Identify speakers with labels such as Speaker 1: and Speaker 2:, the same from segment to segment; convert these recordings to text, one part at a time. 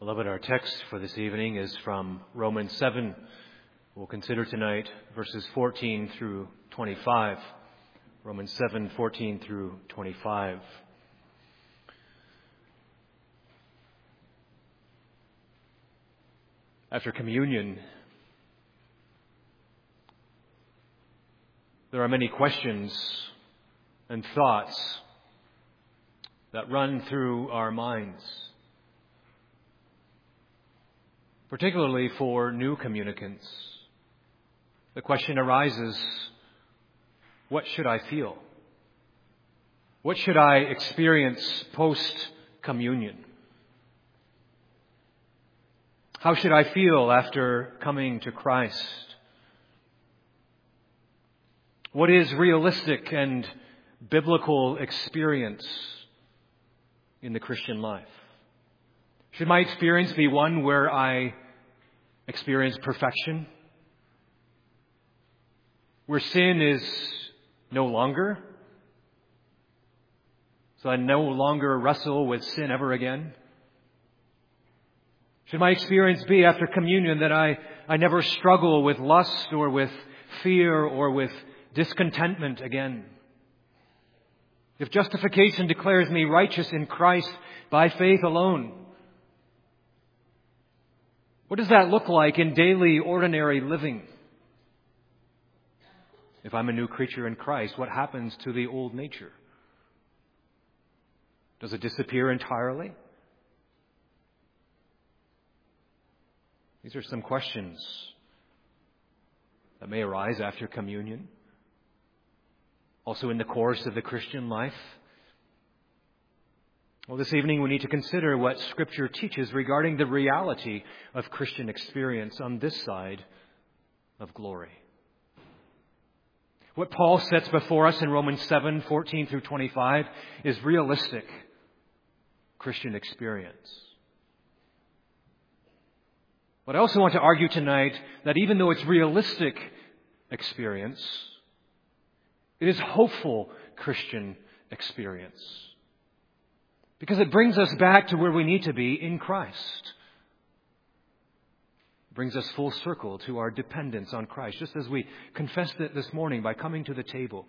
Speaker 1: Beloved, our text for this evening is from Romans 7. We'll consider tonight verses 14 through 25. Romans 7, 14 through 25. After communion, there are many questions and thoughts that run through our minds, particularly for new communicants. The question arises, what should I feel? What should I experience post-communion? How should I feel after coming to Christ? What is realistic and biblical experience in the Christian life? Should my experience be one where I experience perfection? Where sin is no longer? So I no longer wrestle with sin ever again? Should my experience be after communion that I never struggle with lust or with fear or with discontentment again? If justification declares me righteous in Christ by faith alone, what does that look like in daily, ordinary living? If I'm a new creature in Christ, what happens to the old nature? Does it disappear entirely? These are some questions that may arise after communion. Also in the course of the Christian life. Well, this evening we need to consider what Scripture teaches regarding the reality of Christian experience on this side of glory. What Paul sets before us in Romans 7, 14 through 25 is realistic Christian experience. But I also want to argue tonight that even though it's realistic experience, it is hopeful Christian experience. Because it brings us back to where we need to be in Christ. It brings us full circle to our dependence on Christ, just as we confessed it this morning by coming to the table.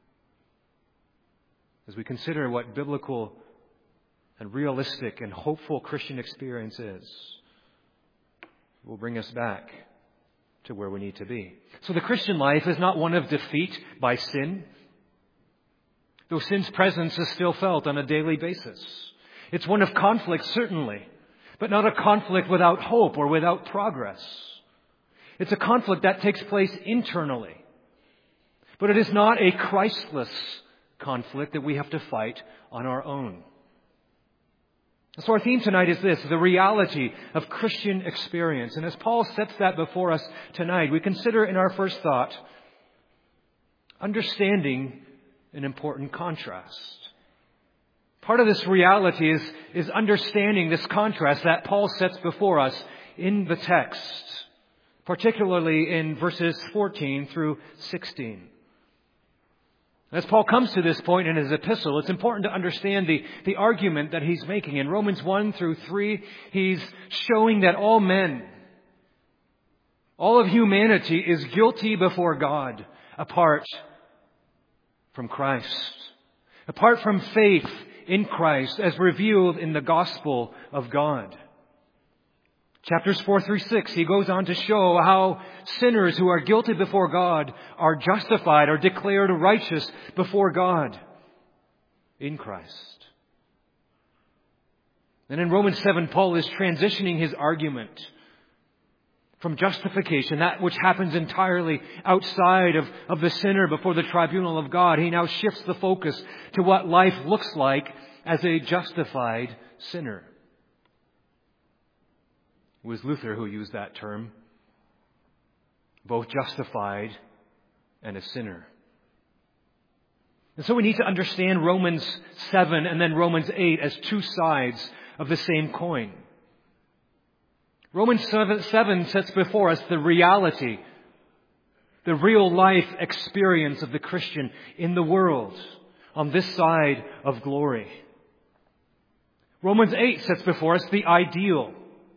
Speaker 1: As we consider what biblical and realistic and hopeful Christian experience is, it will bring us back to where we need to be. So the Christian life is not one of defeat by sin, though sin's presence is still felt on a daily basis. It's one of conflict, certainly, but not a conflict without hope or without progress. It's a conflict that takes place internally, but it is not a Christless conflict that we have to fight on our own. So our theme tonight is this, the reality of Christian experience. And as Paul sets that before us tonight, we consider in our first thought, understanding an important contrast. Part of this reality is understanding this contrast that Paul sets before us in the text, particularly in verses 14 through 16. As Paul comes to this point in his epistle, it's important to understand the argument that he's making. In Romans 1 through 3, he's showing that all men, all of humanity is guilty before God apart from Christ, apart from faith in Christ as revealed in the gospel of God. Chapters 4 through 6, he goes on to show how sinners who are guilty before God are justified or declared righteous before God in Christ. And in Romans 7, Paul is transitioning his argument from justification, that which happens entirely outside of the sinner before the tribunal of God. He now shifts the focus to what life looks like as a justified sinner. It was Luther who used that term, both justified and a sinner. And so we need to understand Romans 7 and then Romans 8 as two sides of the same coin. Romans 7 sets before us the reality, the real life experience of the Christian in the world on this side of glory. Romans 8 sets before us the ideal,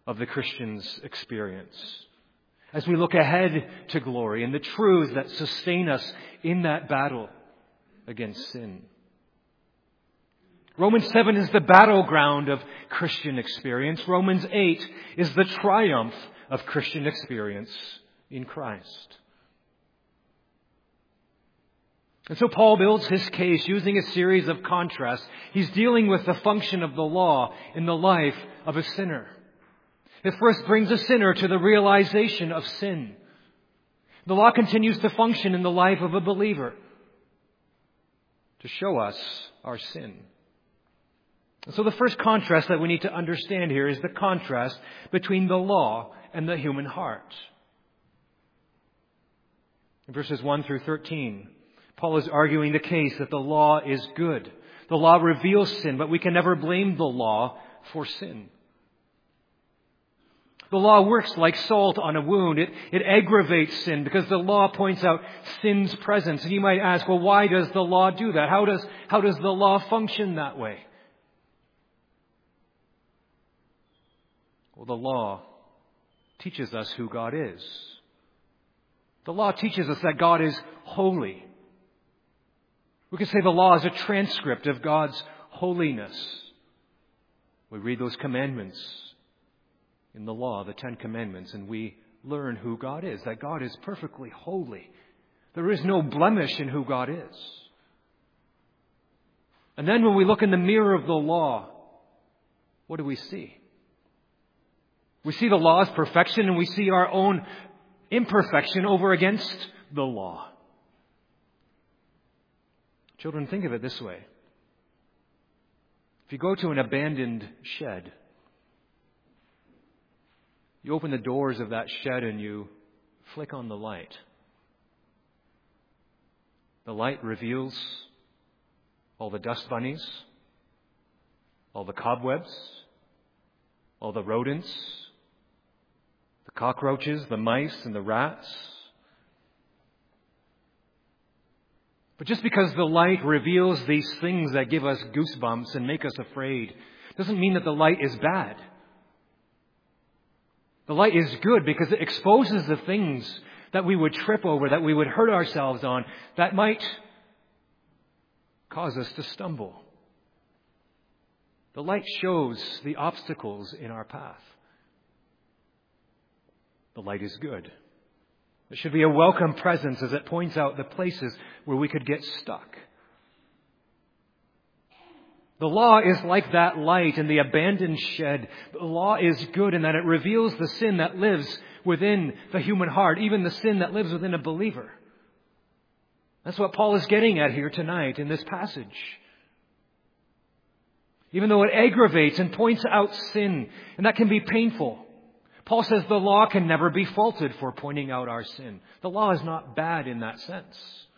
Speaker 1: of the Christian's experience as we look ahead to glory and the truths that sustain us in that battle against sin. Romans 7 is the battleground of Christian experience. Romans 8 is the triumph of Christian experience in Christ. And so Paul builds his case using a series of contrasts. He's dealing with the function of the law in the life of a sinner. It first brings a sinner to the realization of sin. The law continues to function in the life of a believer to show us our sin. And so the first contrast that we need to understand here is the contrast between the law and the human heart. In verses 1 through 13, Paul is arguing the case that the law is good. The law reveals sin, but we can never blame the law for sin. The law works like salt on a wound. It aggravates sin because the law points out sin's presence. And you might ask, well, why does the law do that? How does the law function that way? Well, the law teaches us who God is. The law teaches us that God is holy. We could say the law is a transcript of God's holiness. We read those commandments in the law, the 10 Commandments, and we learn who God is, that God is perfectly holy. There is no blemish in who God is. And then when we look in the mirror of the law, what do we see? We see the law's perfection and we see our own imperfection over against the law. Children, think of it this way. If you go to an abandoned shed, you open the doors of that shed and you flick on the light. The light reveals all the dust bunnies, all the cobwebs, all the rodents, the cockroaches, the mice, and the rats. But just because the light reveals these things that give us goosebumps and make us afraid doesn't mean that the light is bad. The light is good because it exposes the things that we would trip over, that we would hurt ourselves on, that might cause us to stumble. The light shows the obstacles in our path. The light is good. It should be a welcome presence as it points out the places where we could get stuck. The law is like that light in the abandoned shed. The law is good in that it reveals the sin that lives within the human heart, even the sin that lives within a believer. That's what Paul is getting at here tonight in this passage. Even though it aggravates and points out sin, and that can be painful, Paul says the law can never be faulted for pointing out our sin. The law is not bad in that sense.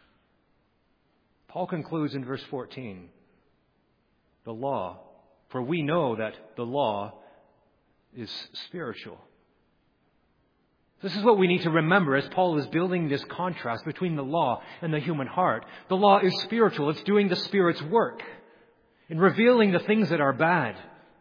Speaker 1: Paul concludes in verse 14, the law, for we know that the law is spiritual. This is what we need to remember as Paul is building this contrast between the law and the human heart. The law is spiritual. It's doing the Spirit's work in revealing the things that are bad.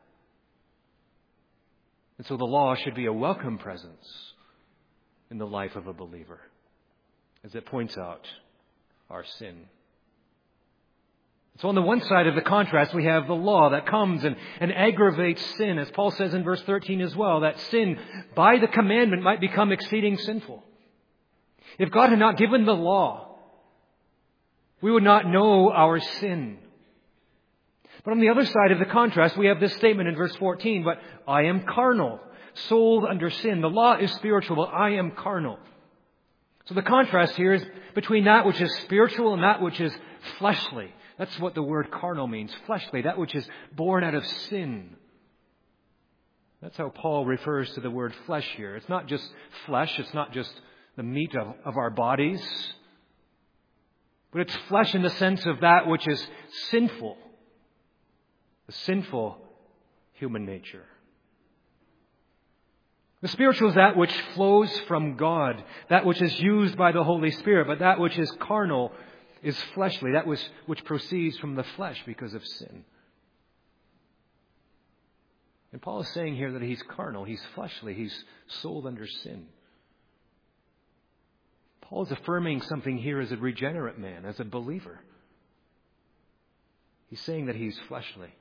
Speaker 1: And so the law should be a welcome presence in the life of a believer as it points out our sin. So on the one side of the contrast, we have the law that comes and aggravates sin, as Paul says in verse 13 as well, that sin by the commandment might become exceeding sinful. If God had not given the law, we would not know our sin. But on the other side of the contrast, we have this statement in verse 14, but I am carnal, sold under sin. The law is spiritual, but I am carnal. So the contrast here is between that which is spiritual and that which is fleshly. That's what the word carnal means, fleshly, that which is born out of sin. That's how Paul refers to the word flesh here. It's not just flesh, it's not just the meat of our bodies, but it's flesh in the sense of that which is sinful, the sinful human nature. The spiritual is that which flows from God, that which is used by the Holy Spirit, but that which is carnal is fleshly, that which proceeds from the flesh because of sin. And Paul is saying here that he's carnal, he's fleshly, he's sold under sin. Paul is affirming something here as a regenerate man, as a believer. He's saying that he's fleshly.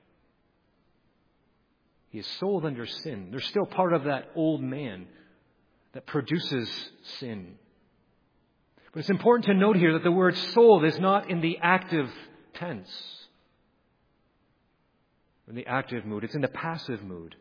Speaker 1: He is sold under sin. There's still part of that old man that produces sin. But it's important to note here that the word sold is not in the active tense. In the active mood. It's in the passive mood.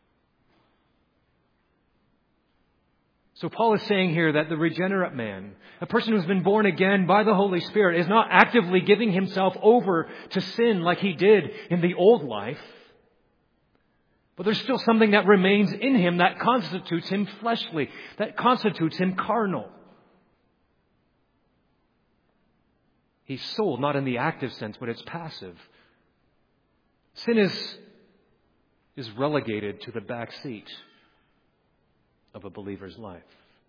Speaker 1: So Paul is saying here that the regenerate man, a person who's been born again by the Holy Spirit, is not actively giving himself over to sin like he did in the old life. But there's still something that remains in him that constitutes him fleshly, that constitutes him carnal. He's sold, not in the active sense, but it's passive. Sin is relegated to the back seat of a believer's life.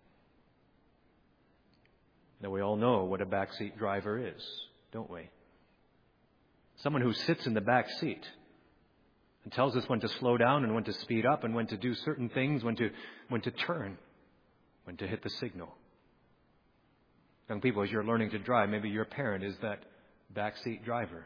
Speaker 1: Now, we all know what a backseat driver is, don't we? Someone who sits in the back seat and tells us when to slow down and when to speed up and when to do certain things, when to turn, when to hit the signal. Young people, as you're learning to drive, maybe your parent is that backseat driver.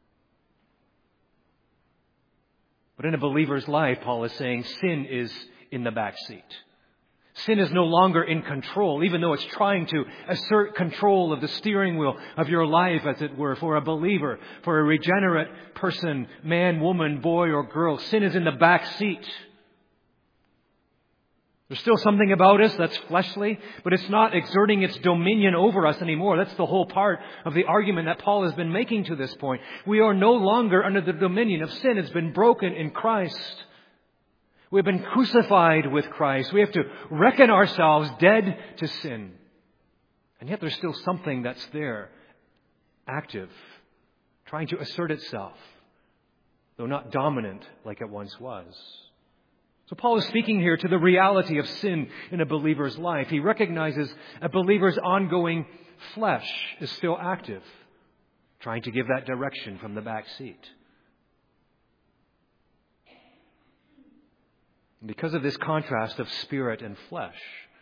Speaker 1: But in a believer's life, Paul is saying sin is in the back seat. Sin is no longer in control, even though it's trying to assert control of the steering wheel of your life, as it were, for a believer, for a regenerate person, man, woman, boy, or girl. Sin is in the back seat. There's still something about us that's fleshly, but it's not exerting its dominion over us anymore. That's the whole part of the argument that Paul has been making to this point. We are no longer under the dominion of sin. It's been broken in Christ. We've been crucified with Christ. We have to reckon ourselves dead to sin. And yet there's still something that's there, active, trying to assert itself, though not dominant like it once was. So Paul is speaking here to the reality of sin in a believer's life. He recognizes a believer's ongoing flesh is still active, trying to give that direction from the back seat. And because of this contrast of spirit and flesh,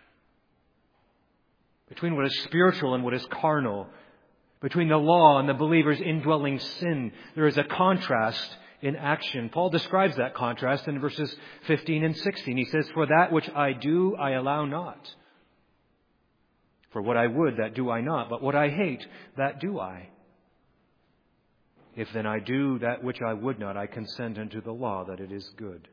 Speaker 1: between what is spiritual and what is carnal, between the law and the believer's indwelling sin, there is a contrast in action. Paul describes that contrast in verses 15 and 16. He says, "For that which I do, I allow not. For what I would, that do I not. But what I hate, that do I. If then I do that which I would not, I consent unto the law that it is good."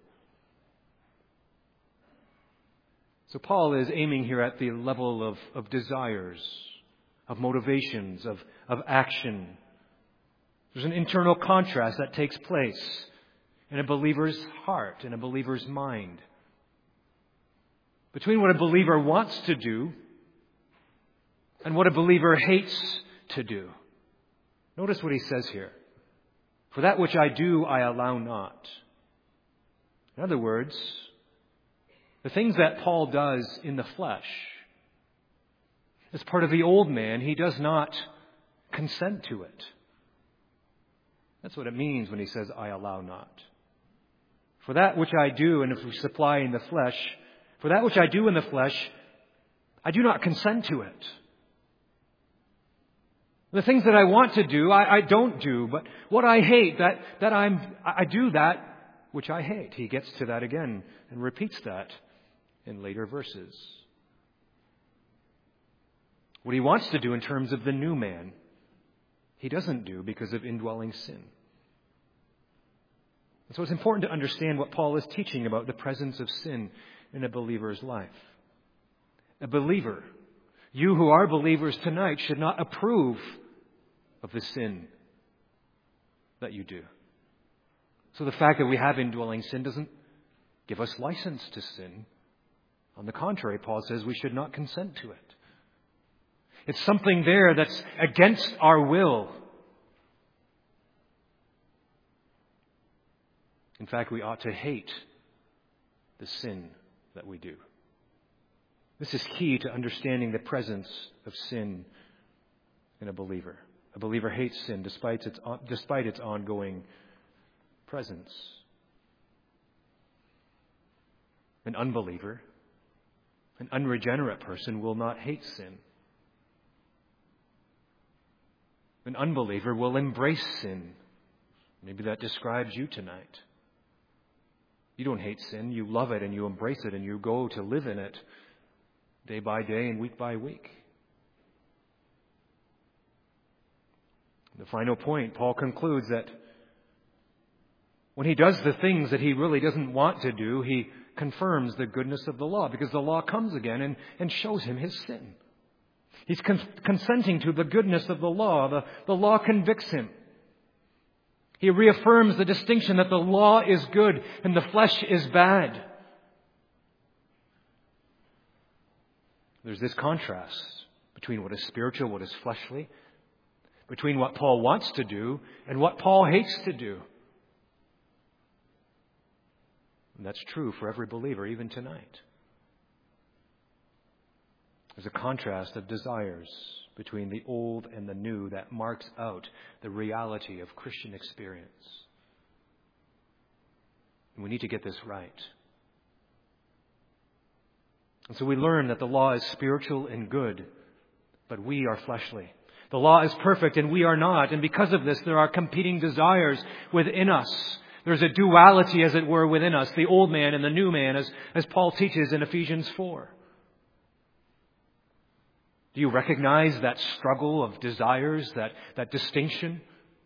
Speaker 1: So Paul is aiming here at the level of desires, of motivations, of action. There's an internal contrast that takes place in a believer's heart, in a believer's mind, between what a believer wants to do and what a believer hates to do. Notice what he says here. For that which I do, I allow not. In other words, the things that Paul does in the flesh, as part of the old man, he does not consent to it. That's what it means when he says, I allow not. For that which I do, and if we supply in the flesh, for that which I do in the flesh, I do not consent to it. The things that I want to do, I don't do. But what I hate, I do that which I hate. He gets to that again and repeats that in later verses. What he wants to do in terms of the new man, he doesn't do because of indwelling sin. And so it's important to understand what Paul is teaching about the presence of sin in a believer's life. A believer, you who are believers tonight, should not approve of the sin that you do. So the fact that we have indwelling sin doesn't give us license to sin. On the contrary, Paul says we should not consent to it. It's something there that's against our will. In fact, we ought to hate the sin that we do. This is key to understanding the presence of sin in a believer. A believer hates sin despite its ongoing presence. An unbeliever, an unregenerate person will not hate sin. An unbeliever will embrace sin. Maybe that describes you tonight. You don't hate sin, you love it and you embrace it and you go to live in it day by day and week by week. The final point, Paul concludes that when he does the things that he really doesn't want to do, he confirms the goodness of the law, because the law comes again and shows him his sin. He's consenting to the goodness of the law. The law convicts him. He reaffirms the distinction that the law is good and the flesh is bad. There's this contrast between what is spiritual, what is fleshly, between what Paul wants to do and what Paul hates to do. And that's true for every believer, even tonight. There's a contrast of desires between the old and the new that marks out the reality of Christian experience. And we need to get this right. And so we learn that the law is spiritual and good, but we are fleshly. The law is perfect and we are not. And because of this, there are competing desires within us. There's a duality, as it were, within us, the old man and the new man, as Paul teaches in Ephesians 4. Do you recognize that struggle of desires, that distinction?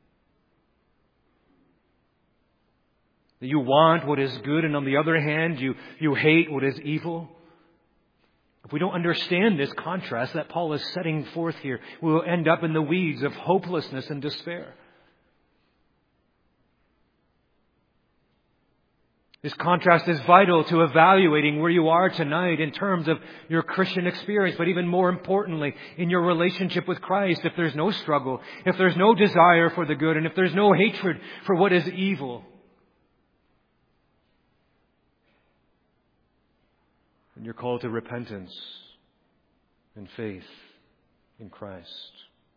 Speaker 1: That you want what is good, and on the other hand, you hate what is evil? If we don't understand this contrast that Paul is setting forth here, we will end up in the weeds of hopelessness and despair. This contrast is vital to evaluating where you are tonight in terms of your Christian experience, but even more importantly, in your relationship with Christ. If there's no struggle, if there's no desire for the good, and if there's no hatred for what is evil, then you're called to repentance and faith in Christ.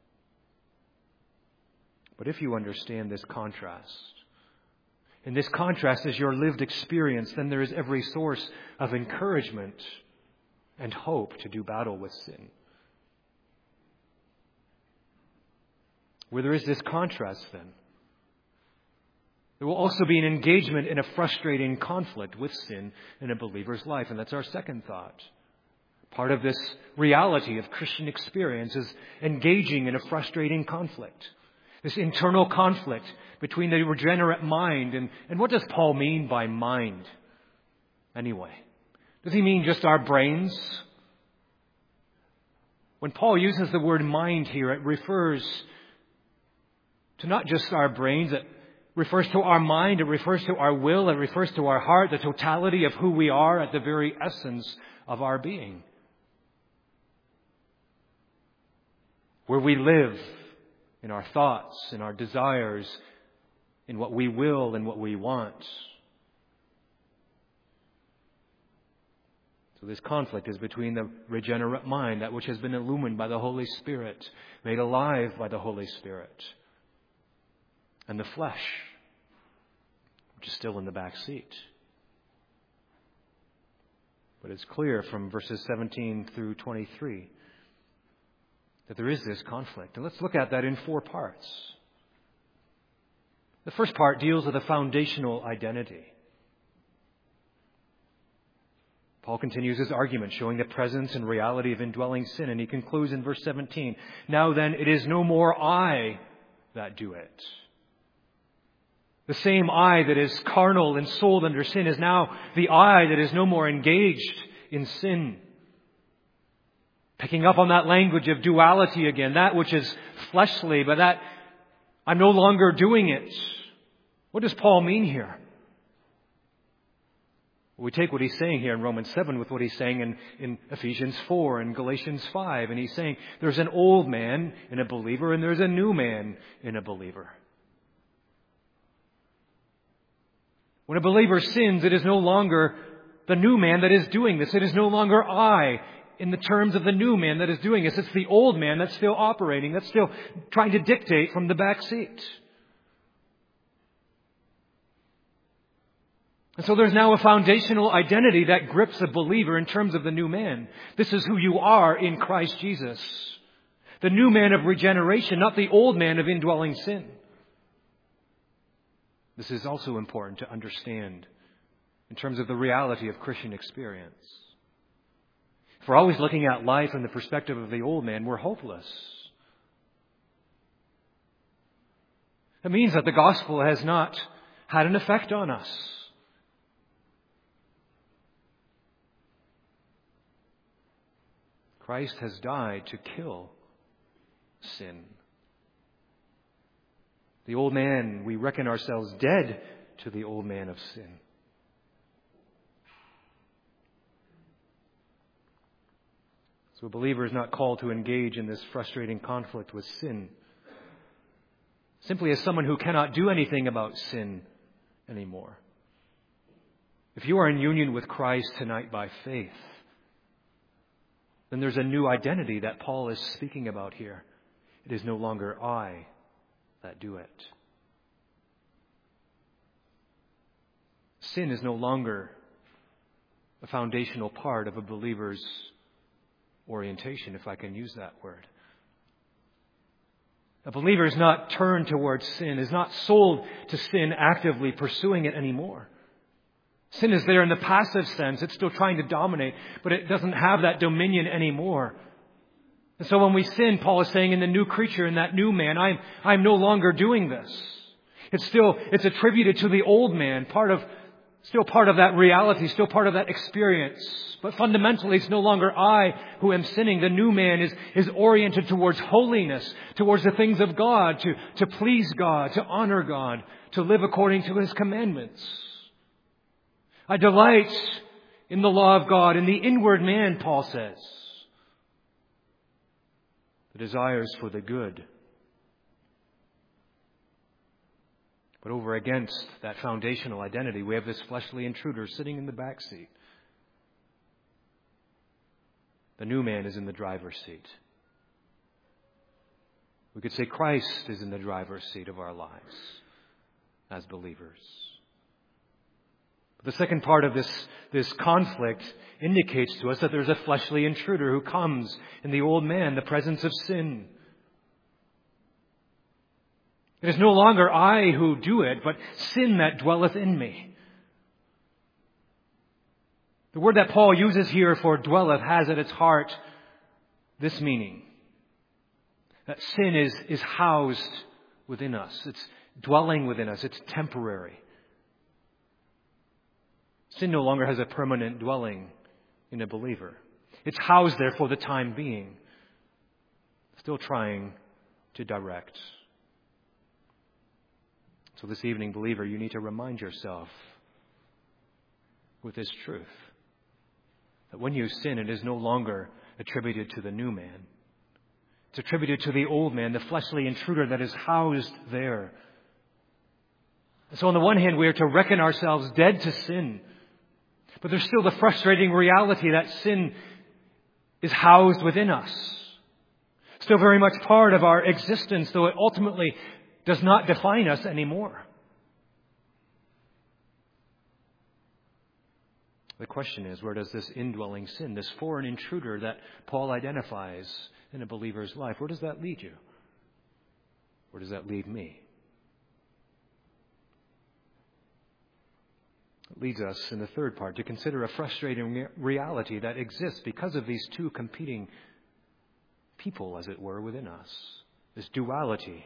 Speaker 1: But if you understand this contrast, and this contrast is your lived experience, then there is every source of encouragement and hope to do battle with sin. Where there is this contrast, then, there will also be an engagement in a frustrating conflict with sin in a believer's life. And that's our second thought. Part of this reality of Christian experience is engaging in a frustrating conflict. This internal conflict between the regenerate mind. And what does Paul mean by mind anyway? Does he mean just our brains? When Paul uses the word mind here, it refers to not just our brains. It refers to our mind. It refers to our will. It refers to our heart, the totality of who we are at the very essence of our being. Where we live in our thoughts, in our desires, in what we will and what we want. So this conflict is between the regenerate mind, that which has been illumined by the Holy Spirit, made alive by the Holy Spirit, and the flesh, which is still in the back seat. But it's clear from verses 17 through 23 that there is this conflict. And let's look at that in 4 parts. The first part deals with a foundational identity. Paul continues his argument, showing the presence and reality of indwelling sin, and he concludes in verse 17, "Now then, it is no more I that do it." The same I that is carnal and sold under sin is now the I that is no more engaged in sin. Picking up on that language of duality again, that which is fleshly, but that I'm no longer doing it. What does Paul mean here? We take what he's saying here in Romans 7 with what he's saying in Ephesians 4 and Galatians 5. And he's saying there's an old man in a believer and there's a new man in a believer. When a believer sins, it is no longer the new man that is doing this. It is no longer I in the terms of the new man that is doing this. It's the old man that's still operating, that's still trying to dictate from the back seat. And so there's now a foundational identity that grips a believer in terms of the new man. This is who you are in Christ Jesus. The new man of regeneration, not the old man of indwelling sin. This is also important to understand in terms of the reality of Christian experience. If we're always looking at life from the perspective of the old man, we're hopeless. It means that the gospel has not had an effect on us. Christ has died to kill sin. The old man, we reckon ourselves dead to the old man of sin. So a believer is not called to engage in this frustrating conflict with sin simply as someone who cannot do anything about sin anymore. If you are in union with Christ tonight by faith, then there's a new identity that Paul is speaking about here. It is no longer I that do it. Sin is no longer a foundational part of a believer's orientation, if I can use that word. A believer is not turned towards sin, is not sold to sin actively pursuing it anymore. Sin is there in the passive sense. It's still trying to dominate, but it doesn't have that dominion anymore. And so when we sin, Paul is saying in the new creature, in that new man, I'm no longer doing this. It's attributed to the old man, still part of that reality, still part of that experience. But fundamentally, it's no longer I who am sinning. The new man is oriented towards holiness, towards the things of God, to please God, to honor God, to live according to His commandments. I delight in the law of God, in the inward man, Paul says. The desires for the good. But over against that foundational identity, we have this fleshly intruder sitting in the back seat. The new man is in the driver's seat. We could say Christ is in the driver's seat of our lives as believers. The second part of this conflict indicates to us that there's a fleshly intruder who comes in the old man, the presence of sin. It is no longer I who do it, but sin that dwelleth in me. The word that Paul uses here for dwelleth has at its heart this meaning. That sin is housed within us. It's dwelling within us. It's temporary. Sin no longer has a permanent dwelling in a believer. It's housed there for the time being, still trying to direct. So this evening, believer, you need to remind yourself with this truth, that when you sin, it is no longer attributed to the new man. It's attributed to the old man, the fleshly intruder that is housed there. So on the one hand, we are to reckon ourselves dead to sin. But there's still the frustrating reality that sin is housed within us. Still very much part of our existence, though it ultimately does not define us anymore. The question is, where does this indwelling sin, this foreign intruder that Paul identifies in a believer's life, where does that lead you? Where does that lead me? It leads us in the third part to consider a frustrating reality that exists because of these two competing people, as it were, within us. This duality.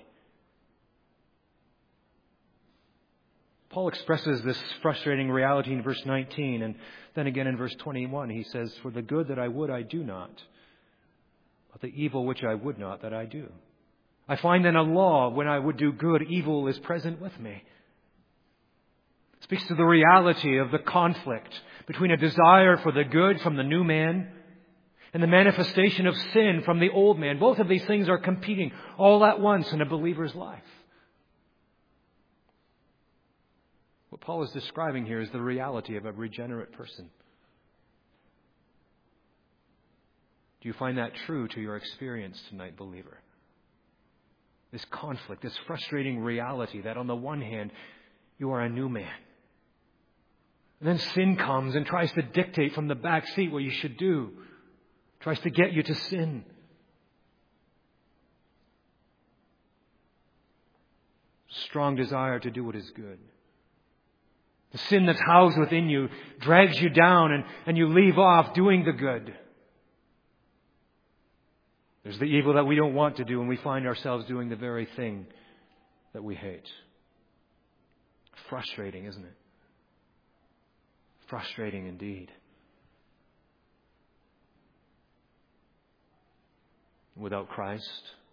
Speaker 1: Paul expresses this frustrating reality in verse 19, and then again in verse 21 he says, "For the good that I would I do not, but the evil which I would not that I do. I find then a law, when I would do good, evil is present with me." It speaks to the reality of the conflict between a desire for the good from the new man and the manifestation of sin from the old man. Both of these things are competing all at once in a believer's life. What Paul is describing here is the reality of a regenerate person. Do you find that true to your experience tonight, believer? This conflict, this frustrating reality that on the one hand, you are a new man. And then sin comes and tries to dictate from the back seat what you should do. Tries to get you to sin. Strong desire to do what is good. The sin that's housed within you drags you down and you leave off doing the good. There's the evil that we don't want to do and we find ourselves doing the very thing that we hate. Frustrating, isn't it? Frustrating indeed. Without Christ,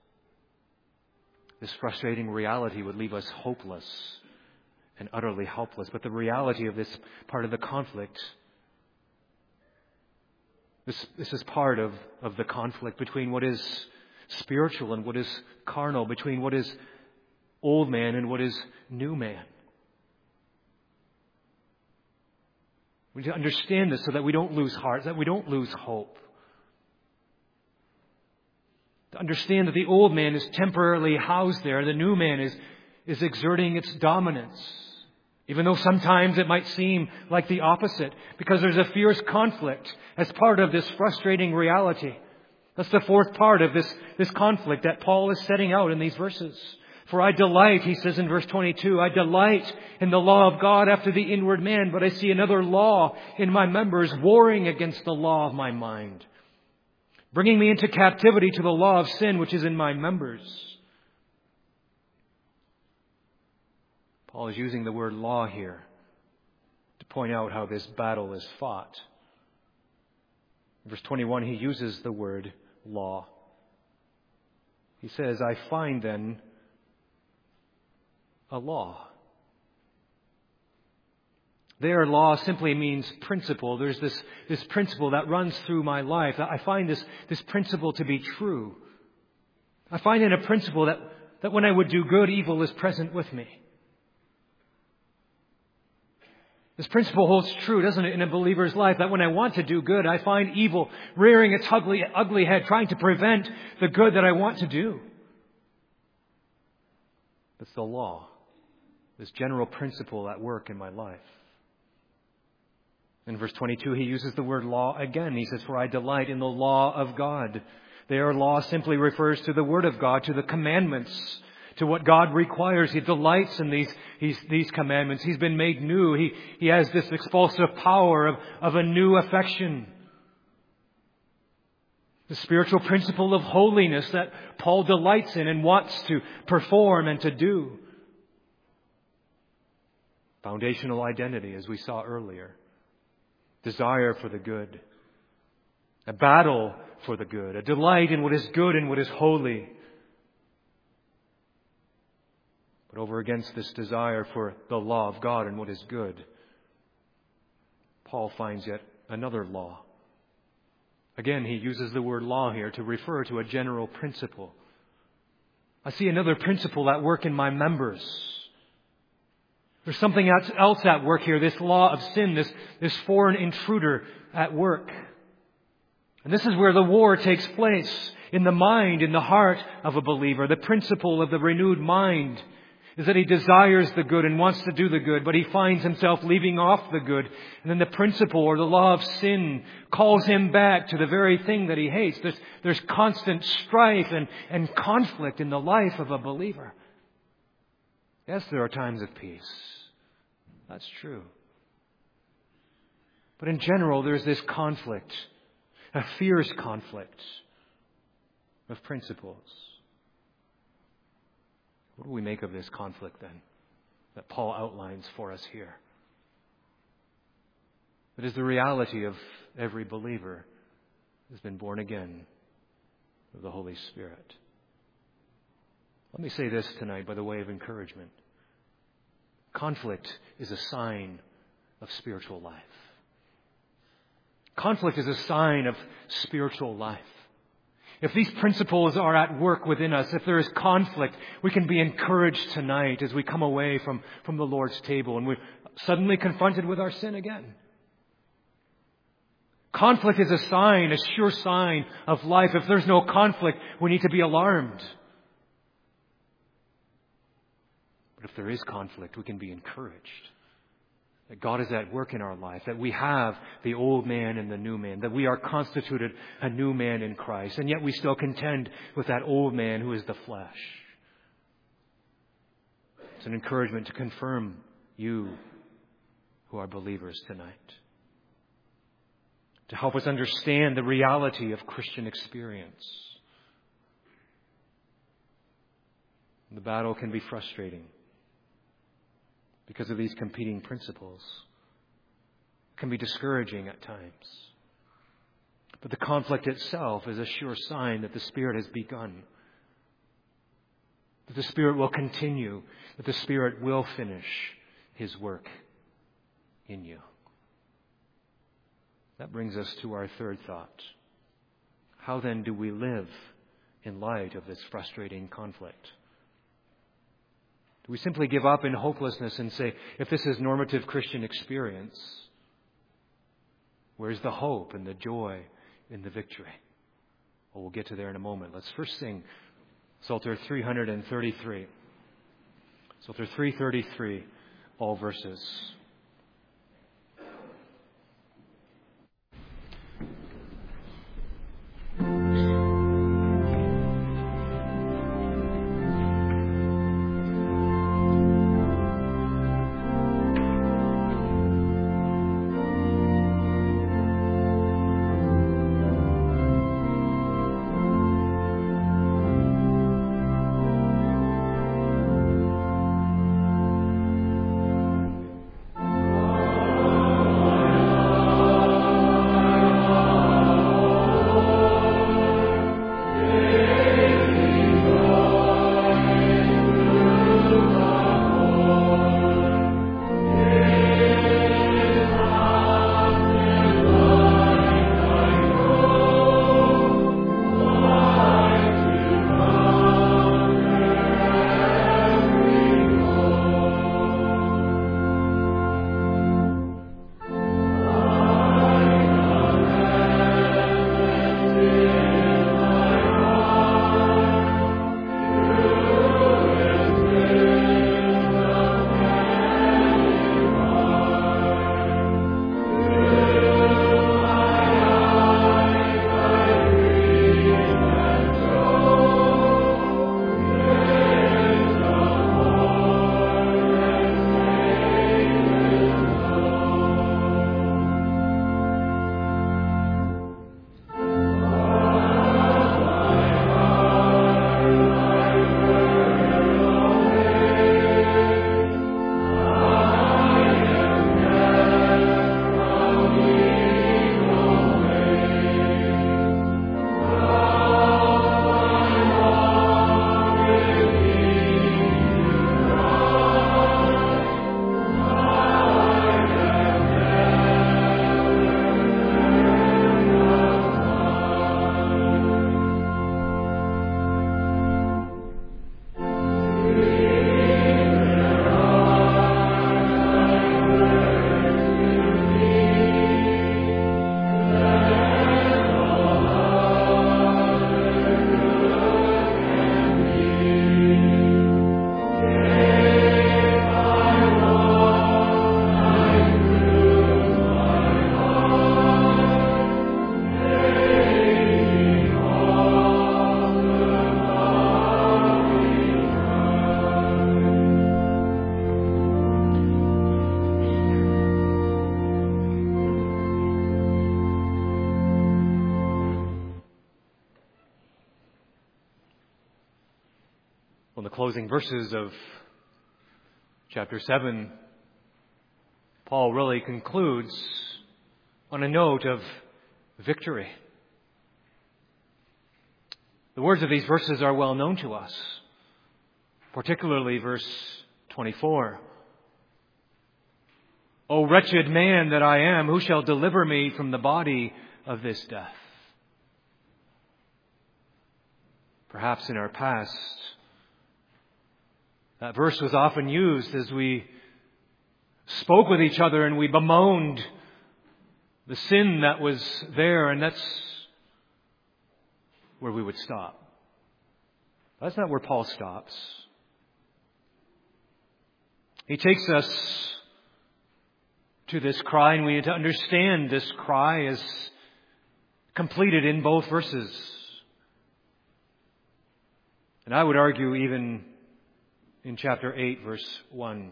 Speaker 1: this frustrating reality would leave us hopeless and utterly helpless. But the reality of this part of the conflict, this is part of the conflict between what is spiritual and what is carnal, between what is old man and what is new man. We need to understand this so that we don't lose heart, that we don't lose hope. To understand that the old man is temporarily housed there, the new man is exerting its dominance. Even though sometimes it might seem like the opposite, because there's a fierce conflict as part of this frustrating reality. That's the fourth part of this conflict that Paul is setting out in these verses. For I delight, he says in verse 22, I delight in the law of God after the inward man, but I see another law in my members warring against the law of my mind, bringing me into captivity to the law of sin which is in my members. Paul is using the word law here to point out how this battle is fought. In verse 21, he uses the word law. He says, I find then a law. There, law simply means principle. There's this principle that runs through my life. I find this principle to be true. I find in a principle that when I would do good, evil is present with me. This principle holds true, doesn't it, in a believer's life, that when I want to do good, I find evil rearing its ugly head, trying to prevent the good that I want to do. That's the law, this general principle at work in my life. In verse 22, he uses the word law again. He says, for I delight in the law of God. There, law simply refers to the Word of God, to the commandments, to what God requires. He delights in these commandments. He's been made new. He has this expulsive power of a new affection. The spiritual principle of holiness that Paul delights in and wants to perform and to do. Foundational identity, as we saw earlier. Desire for the good. A battle for the good. A delight in what is good and what is holy. But over against this desire for the law of God and what is good, Paul finds yet another law. Again, he uses the word law here to refer to a general principle. I see another principle at work in my members. There's something else at work here, this law of sin, this foreign intruder at work. And this is where the war takes place, in the mind, in the heart of a believer. The principle of the renewed mind is that he desires the good and wants to do the good, but he finds himself leaving off the good. And then the principle or the law of sin calls him back to the very thing that he hates. There's constant strife and conflict in the life of a believer. Yes, there are times of peace. That's true. But in general, there's this conflict, a fierce conflict of principles. What do we make of this conflict then that Paul outlines for us here? It is the reality of every believer who has been born again of the Holy Spirit. Let me say this tonight by the way of encouragement. Conflict is a sign of spiritual life. Conflict is a sign of spiritual life. If these principles are at work within us, if there is conflict, we can be encouraged tonight as we come away from the Lord's table and we're suddenly confronted with our sin again. Conflict is a sign, a sure sign of life. If there's no conflict, we need to be alarmed. But if there is conflict, we can be encouraged. that God is at work in our life, that we have the old man and the new man, that we are constituted a new man in Christ, and yet we still contend with that old man who is the flesh. It's an encouragement to confirm you who are believers tonight, to help us understand the reality of Christian experience. The battle can be frustrating because of these competing principles. It can be discouraging at times. But the conflict itself is a sure sign that the Spirit has begun, that the Spirit will continue, that the Spirit will finish His work in you. That brings us to our third thought. How then do we live in light of this frustrating conflict? Do we simply give up in hopelessness and say, if this is normative Christian experience, where's the hope and the joy in the victory? Well, we'll get to there in a moment. Let's first sing Psalter 333. Psalter 333, all verses. Well, in the closing verses of chapter 7, Paul really concludes on a note of victory. The words of these verses are well known to us, particularly verse 24. O wretched man that I am, who shall deliver me from the body of this death? Perhaps in our past, that verse was often used as we spoke with each other and we bemoaned the sin that was there, and that's where we would stop. That's not where Paul stops. He takes us to this cry, and we need to understand this cry is completed in both verses. And I would argue even in chapter 8, verse 1.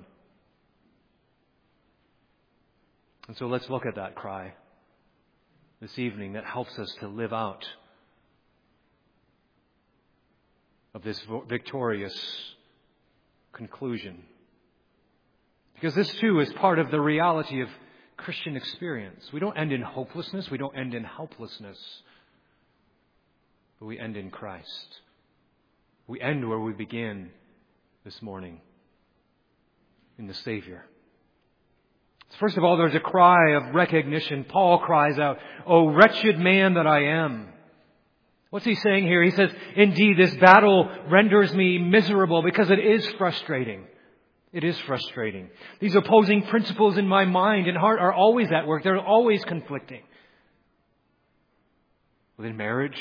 Speaker 1: And so let's look at that cry this evening that helps us to live out of this victorious conclusion. Because this too is part of the reality of Christian experience. We don't end in hopelessness. We don't end in helplessness. But we end in Christ. We end where we began this morning, in the Savior. First of all, there's a cry of recognition. Paul cries out, "O wretched man that I am." What's he saying here? He says, indeed, this battle renders me miserable because it is frustrating. It is frustrating. These opposing principles in my mind and heart are always at work. They're always conflicting. Within marriage,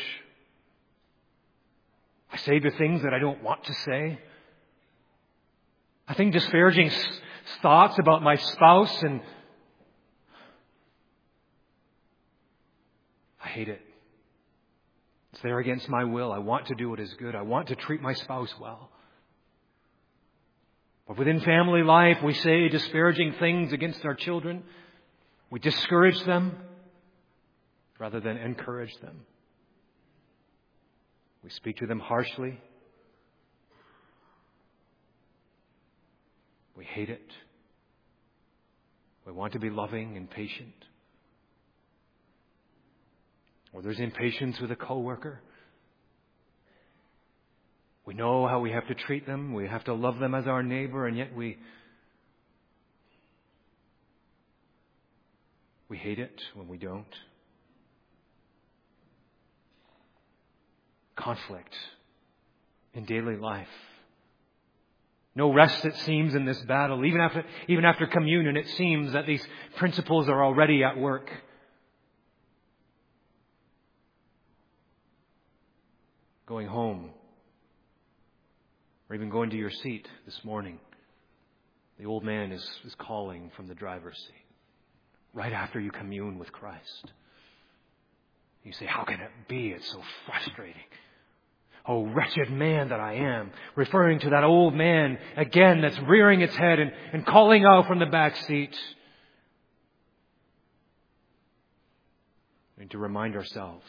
Speaker 1: I say the things that I don't want to say. I think disparaging thoughts about my spouse, and I hate it. It's there against my will. I want to do what is good. I want to treat my spouse well. But within family life, we say disparaging things against our children. We discourage them rather than encourage them. We speak to them harshly. We hate it. We want to be loving and patient. Or there's impatience with a coworker. We know how we have to treat them. We have to love them as our neighbor, and yet we hate it when we don't. Conflict in daily life. No rest, it seems, in this battle. Even after communion, it seems that these principles are already at work. Going home, or even going to your seat this morning, the old man is calling from the driver's seat right after you commune with Christ. You say, how can it be? It's so frustrating. Oh, wretched man that I am. Referring to that old man, again, that's rearing its head and calling out from the back seat. We need to remind ourselves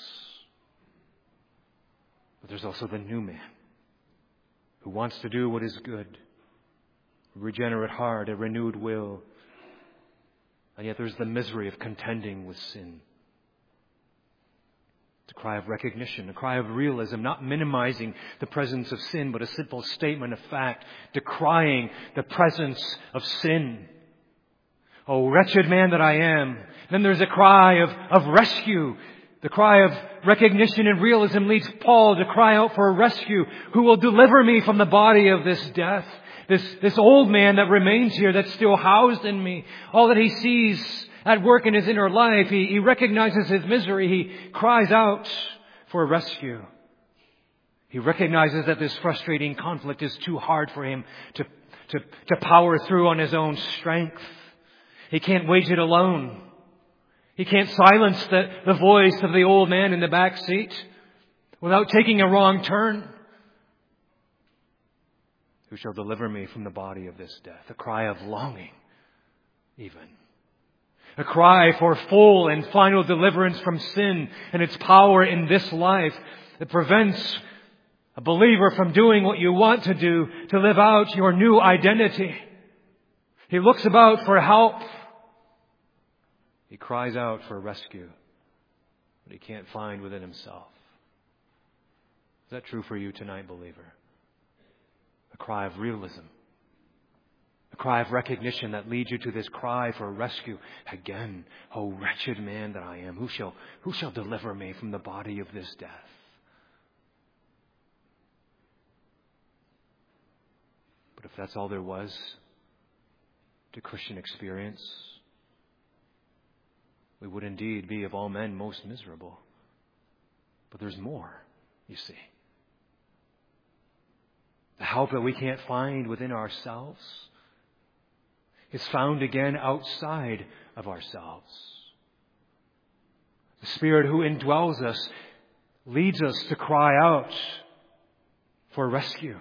Speaker 1: that there's also the new man who wants to do what is good, a regenerate heart, a renewed will. And yet there's the misery of contending with sin. It's a cry of recognition, a cry of realism, not minimizing the presence of sin, but a simple statement of fact, decrying the presence of sin. Oh, wretched man that I am. Then there's a cry of rescue. The cry of recognition and realism leads Paul to cry out for a rescue. Who will deliver me from the body of this death? This old man that remains here, that's still housed in me. All that he sees at work in his inner life, he recognizes his misery. He cries out for a rescue. He recognizes that this frustrating conflict is too hard for him to power through on his own strength. He can't wage it alone. He can't silence the voice of the old man in the back seat without taking a wrong turn. Who shall deliver me from the body of this death? A cry of longing, even. A cry for full and final deliverance from sin and its power in this life that prevents a believer from doing what you want to do, to live out your new identity. He looks about for help. He cries out for rescue, but he can't find within himself. Is that true for you tonight, believer? A cry of realism. A cry of recognition that leads you to this cry for rescue. Again, oh wretched man that I am, who shall deliver me from the body of this death? But if that's all there was to Christian experience, we would indeed be of all men most miserable. But there's more, you see. The help that we can't find within ourselves is found again outside of ourselves. The Spirit who indwells us leads us to cry out for rescue.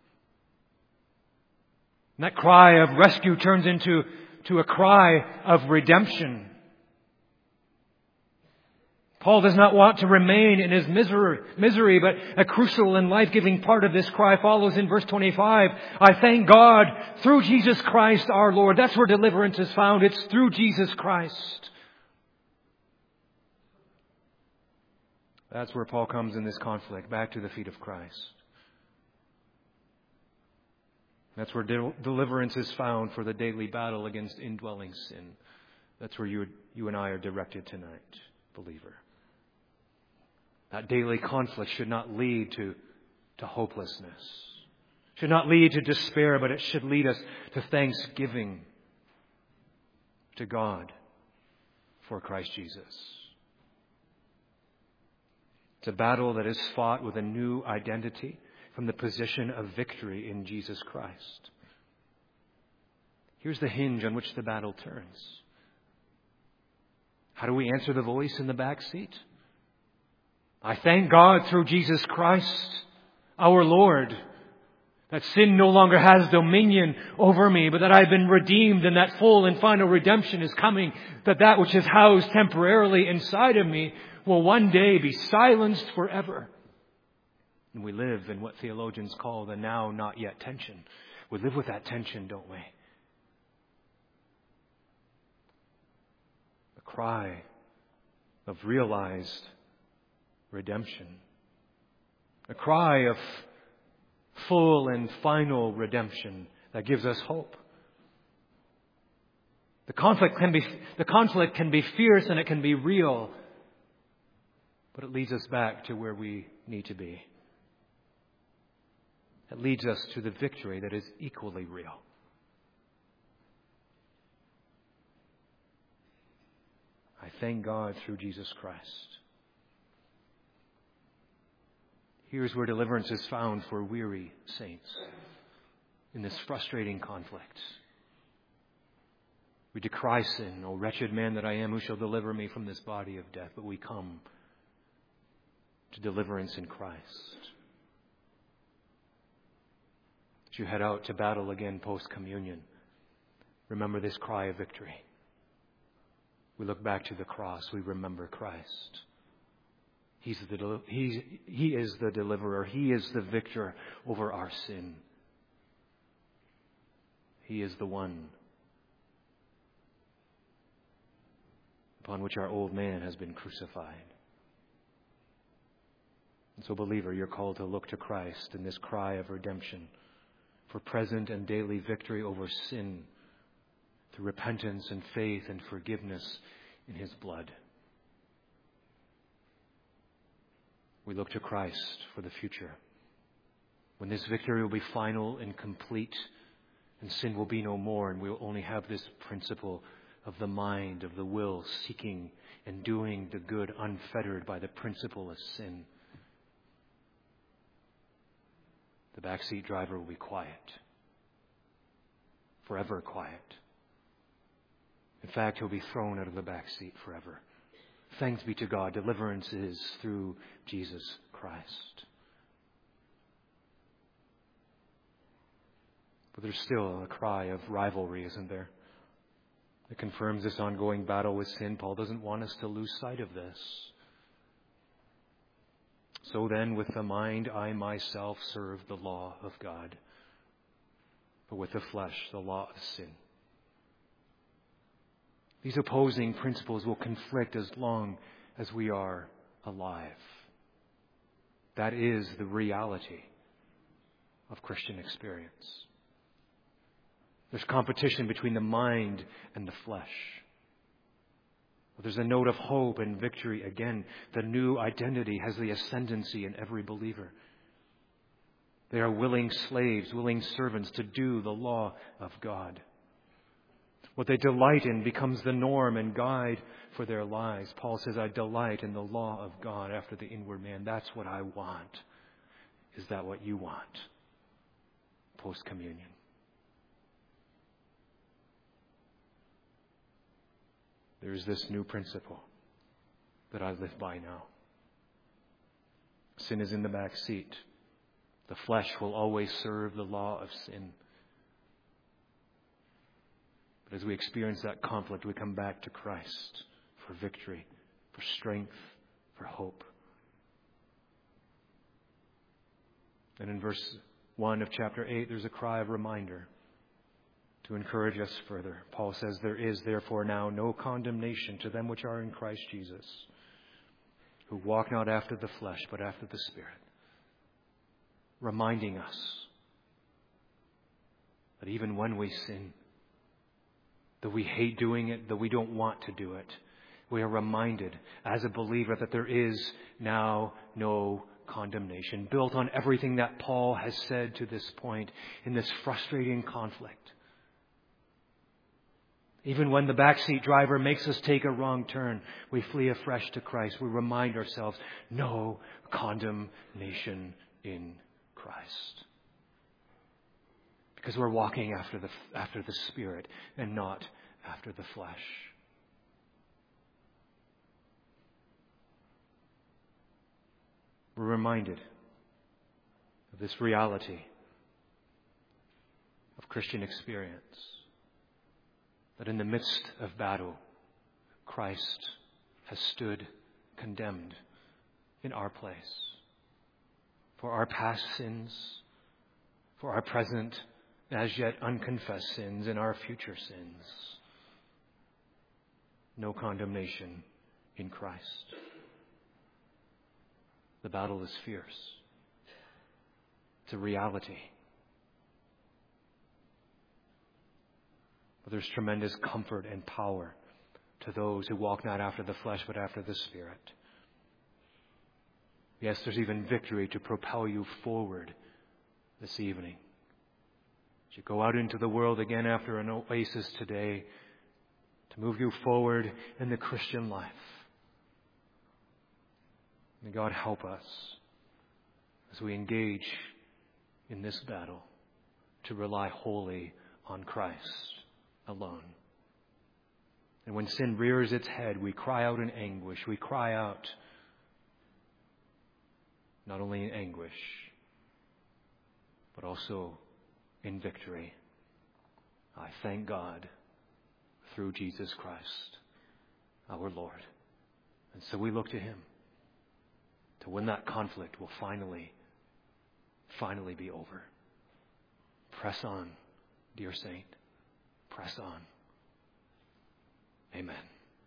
Speaker 1: And that cry of rescue turns into a cry of redemption. Paul does not want to remain in his misery, but a crucial and life-giving part of this cry follows in verse 25. I thank God through Jesus Christ our Lord. That's where deliverance is found. It's through Jesus Christ. That's where Paul comes in this conflict, back to the feet of Christ. That's where deliverance is found for the daily battle against indwelling sin. That's where you and I are directed tonight, believer. That daily conflict should not lead to hopelessness. Should not lead to despair, but it should lead us to thanksgiving to God for Christ Jesus. It's a battle that is fought with a new identity from the position of victory in Jesus Christ. Here's the hinge on which the battle turns. How do we answer the voice in the back seat? I thank God through Jesus Christ, our Lord, that sin no longer has dominion over me, but that I've been redeemed and that full and final redemption is coming, that which is housed temporarily inside of me will one day be silenced forever. And we live in what theologians call the now, not yet tension. We live with that tension, don't we? The cry of realized redemption. A cry of full and final redemption that gives us hope. The conflict can be fierce and it can be real, but it leads us back to where we need to be. It leads us to the victory that is equally real. I thank God through Jesus Christ. Here's where deliverance is found for weary saints in this frustrating conflict. We decry sin, O wretched man that I am, who shall deliver me from this body of death? But we come to deliverance in Christ. As you head out to battle again post-communion, remember this cry of victory. We look back to the cross. We remember Christ. He is the deliverer. He is the victor over our sin. He is the one upon which our old man has been crucified. And so, believer, you're called to look to Christ in this cry of redemption for present and daily victory over sin through repentance and faith and forgiveness in His blood. We look to Christ for the future, when this victory will be final and complete, and sin will be no more, and we will only have this principle of the mind, of the will, seeking and doing the good, unfettered by the principle of sin. The backseat driver will be quiet, forever quiet. In fact, he'll be thrown out of the backseat forever. Thanks be to God, deliverance is through Jesus Christ. But there's still a cry of rivalry, isn't there? It confirms this ongoing battle with sin. Paul doesn't want us to lose sight of this. So then, with the mind, I myself serve the law of God, but with the flesh, the law of sin. These opposing principles will conflict as long as we are alive. That is the reality of Christian experience. There's competition between the mind and the flesh. But there's a note of hope and victory again. The new identity has the ascendancy in every believer. They are willing slaves, willing servants to do the law of God. What they delight in becomes the norm and guide for their lives. Paul says, I delight in the law of God after the inward man. That's what I want. Is that what you want? Post-communion. there's this new principle that I live by now. Sin is in the back seat. The flesh will always serve the law of sin. But as we experience that conflict, we come back to Christ for victory, for strength, for hope. And in verse 1 of chapter 8, there's a cry of reminder to encourage us further. Paul says, "There is therefore now no condemnation to them which are in Christ Jesus, who walk not after the flesh, but after the Spirit." Reminding us that even when we sin, that we hate doing it, that we don't want to do it, we are reminded as a believer that there is now no condemnation, built on everything that Paul has said to this point in this frustrating conflict. Even when the backseat driver makes us take a wrong turn, we flee afresh to Christ. We remind ourselves, no condemnation in Christ. Because we're walking after the Spirit and not after the flesh. We're reminded of this reality of Christian experience, that in the midst of battle, Christ has stood condemned in our place for our past sins, for our present as yet unconfessed sins, and our future sins. No condemnation in Christ. The battle is fierce. It's a reality. But there's tremendous comfort and power to those who walk not after the flesh, but after the Spirit. Yes, there's even victory to propel you forward this evening. As you go out into the world again after an oasis today, to move you forward in the Christian life. May God help us as we engage in this battle to rely wholly on Christ alone. And when sin rears its head, we cry out in anguish. We cry out not only in anguish, but also in victory. I thank God through Jesus Christ, our Lord. And so we look to Him to when that conflict will finally be over. Press on, dear saint. Press on. Amen.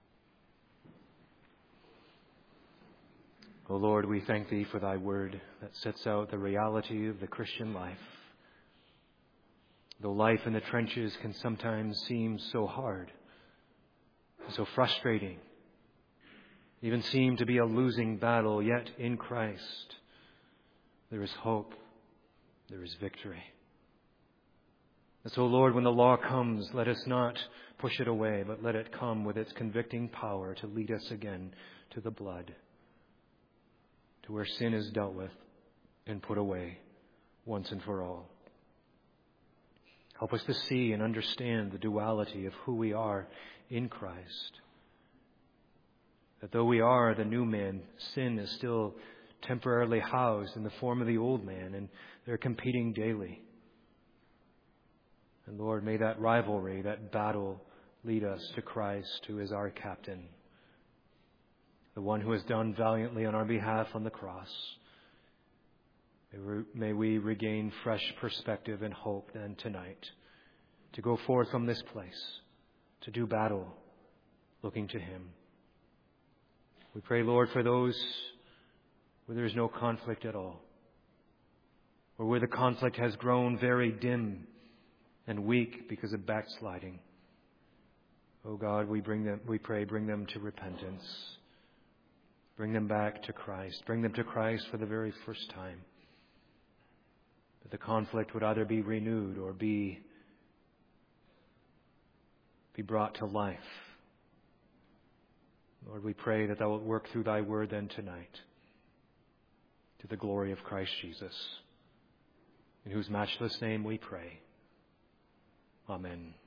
Speaker 1: O Lord, we thank Thee for Thy word that sets out the reality of the Christian life. Though life in the trenches can sometimes seem so hard, so frustrating, even seem to be a losing battle, yet in Christ there is hope, there is victory. And so, Lord, when the law comes, let us not push it away, but let it come with its convicting power to lead us again to the blood, to where sin is dealt with and put away once and for all. Help us to see and understand the duality of who we are in Christ. That though we are the new man, sin is still temporarily housed in the form of the old man, and they're competing daily. And Lord, may that rivalry, that battle, lead us to Christ, who is our captain, the one who has done valiantly on our behalf on the cross. May we regain fresh perspective and hope then tonight to go forth from this place, to do battle, looking to Him. We pray, Lord, for those where there is no conflict at all, or where the conflict has grown very dim and weak because of backsliding. Oh God, we pray, bring them to repentance. Bring them back to Christ. Bring them to Christ for the very first time. That the conflict would either be renewed or be brought to life. Lord, we pray that Thou wilt work through Thy word then tonight to the glory of Christ Jesus, in whose matchless name we pray. Amen.